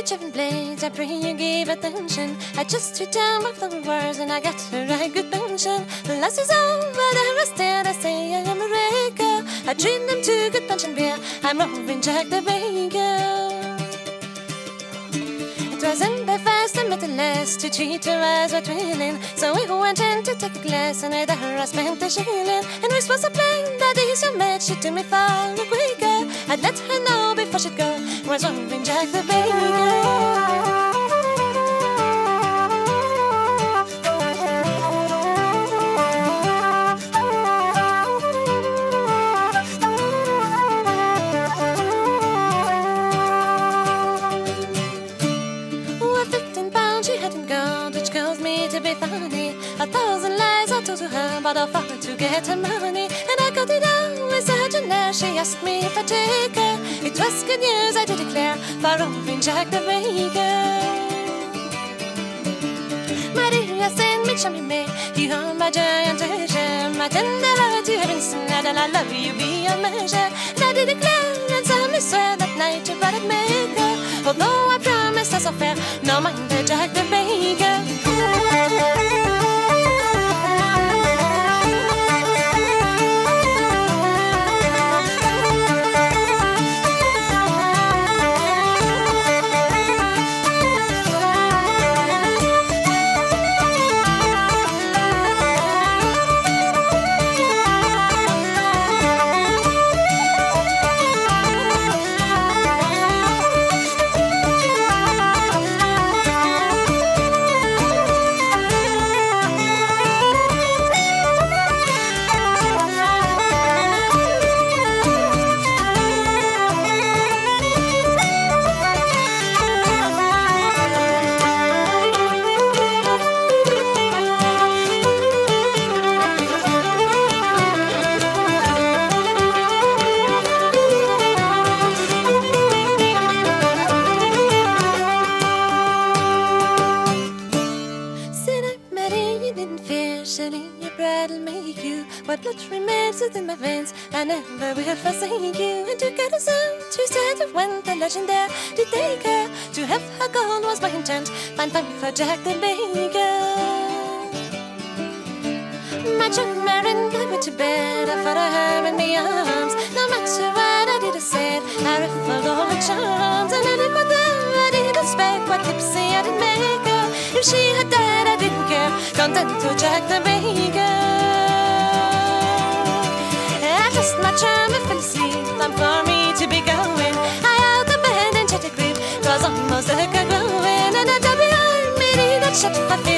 children blades, I pray you gave attention. I just threw down my flowers and I got a right good pension. The last is over, the rest dead, I say I am a raker. I treat them to good punch and beer, I'm Roving Jack the Baker. It was in Belfast I met the lass, two cheater eyes were twirling. So we went in to take a glass and there I spent a shilling. And we was a plan that is your match, she took me for a Quaker. I'd let her know before she'd go, was Roving Jack the Baker. Funny. 1,000 lies I told to her, but I fought to get her money. And I got it out with such a nerve. She asked me if I'd take her. It was good news, I did declare, for Roving Jack the Baker. Maria sent me charming me, you are my giant treasure. My tender heart you haven't seen, and I love you beyond measure. And I did declare and solemnly swear that night you brought it make her. Although I promised us so fair, no mind the Jack the Baker. What blood remains within my veins, I never will forsake you. And to get us out, she said it went the legend there to take her. To have her gone was my intent, find fun for Jack the Baker. My children are in, I went to bed, I thought of her in my arms. No matter what I did or said, I riffled all the charms. And I did what I did expect, what tipsy I did make her. If she had died, I didn't care, content to Jack the Baker. My charm fell asleep, time for me to be going. I out the bed and checked the grip, 'twas almost like a glowing. And I got behind me that shut my